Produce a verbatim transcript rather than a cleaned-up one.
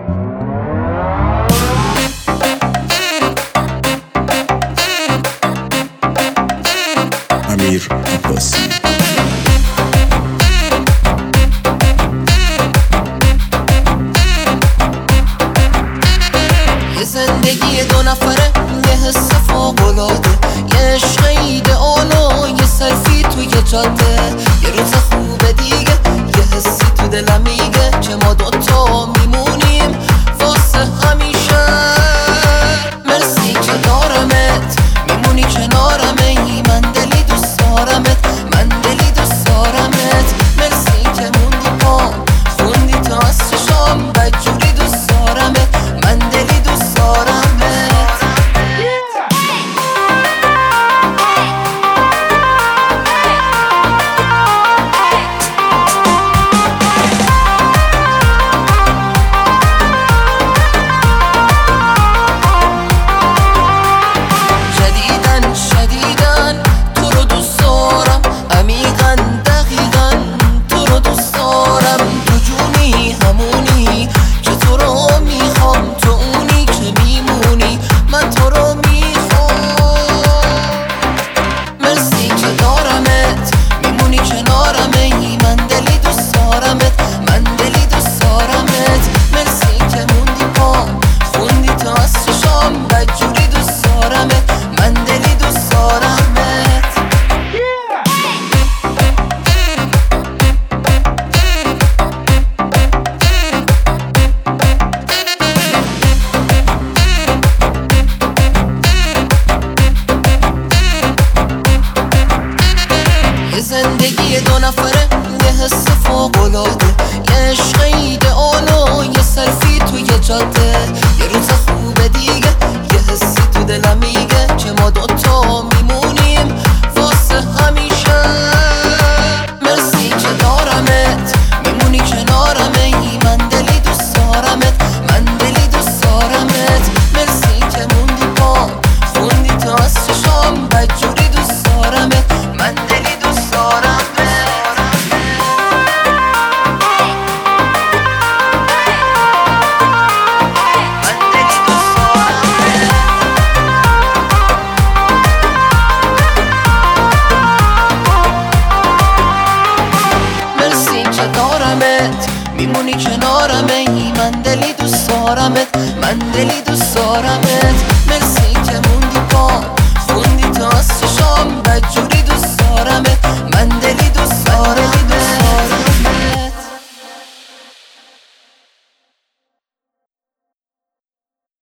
امیر عباسی. یه زندگی دو نفره، یه حس فوق‌العاده، یه عشق ایدئالو، یه سلفی توی جاده. یه روز خوبه دیگه، یه حسی تو دلم میگه که ما دوتا میمونیم واسه همیشه. مرسی که دارمت، میمونی کنارمه، ای من دلی دوست دارمت، من دلی دوست دارمت. مرسی که موندی پام، خوندی تا عصر شام، بدجوری دوست دارمت، من دلی دوست دارمت. جدیدن شدیدن تو رو دوست دارم، عمیقا دقیقا تو رو دوست دارم. تو جونی همونی که تو رو میخوام، تو اونی که میمونی من تو رو میخوام. مرسی که دارمت، میمونی کنارمه، ای من دلی دوست دارمت، من دلی دوست دارمت. مرسی که موندی پام، خوندی تا عصر شام، بدجوری دوست دارمت، من دلی دوست دارمت. یه زندگی دو نفره، یه حس فوق‌العاده، یه عشق ایدئالو، یه سلفی توی جاده. یه روز خوبه دیگه، یه حسی تو دلم میگه که ما دوتا میمونیم واسه همیشه. مرسی که دارمت، میمونی کنارمه، ای من دلی دوست دارمت، من دلی دوست دارمت. مرسی که موندی پام، خوندی تا عصر شام، بدجوری دوست دارمت، من دلی دوست دارمت. مرسی که دارمت، میمونی کنارمه، ای من دلی دوست دارمت، من دلی دوست دارم.